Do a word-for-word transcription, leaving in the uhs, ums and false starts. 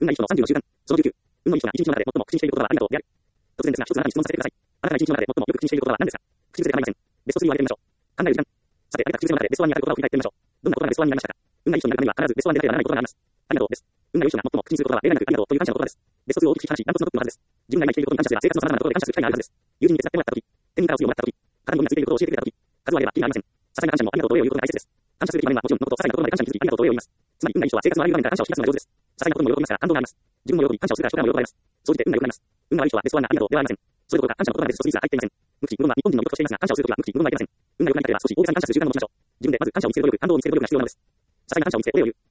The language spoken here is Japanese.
運がいい人のさんじゅうの習慣。そのじゅうきゅう。運のいい人が一日の中で最も口にしている言葉はありがとうである。突然ですが、一つあなたに質問させてください。あなたが一日の中で最もよく口にしている言葉は何ですか？口癖で構いません。ベストスリーを挙げてみましょう。考える時間。さて、あなた口癖の中でベストワンにある言葉を振り返ってみましょう。どんな言葉がベストワンになりましたか？運がいい人になるためには必ずベストワンでなければならない言葉があります。ありがとうです。運が良い人が最も口にする言葉は例外なくありがとうという感謝の言葉です。ベストツーを大きく聞き話し、ダントツのトップのはずです。自分が今生きていることに感謝すれば生活の様々なところで感謝する機会があるはずです。友人に手伝ってもらった時、手にからお釣りをもらった時、肩にゴミがついていることを教えてくれた時、数をあればキリがありません。些細な感謝もありがとうとお礼を言うことが大切です。感謝する場面はもちろんのこと、些細なことまで感謝に気づきありがとうとお礼を言います。つまり運がいい人は生活のあらゆる場面から感謝を引き出すのが上手です。些細なことも喜びますから感動があります。自分も喜び、感謝をするから人からも喜ばれます。総じて運が良くなります。運が悪い人はベストワンがありがとうではありません。それどころか感謝の言葉までベストスリーすら入っていません。無口無言は日本人のよくとしていますが、感謝をするときは無口無言はいけません。運が良くなりたければ少し大げさに感謝する習慣を持ちましょう。自分でまず感謝を見つける努力、感動を見つける努力が必要なのです。些細な感謝を見つけ、お礼を言う。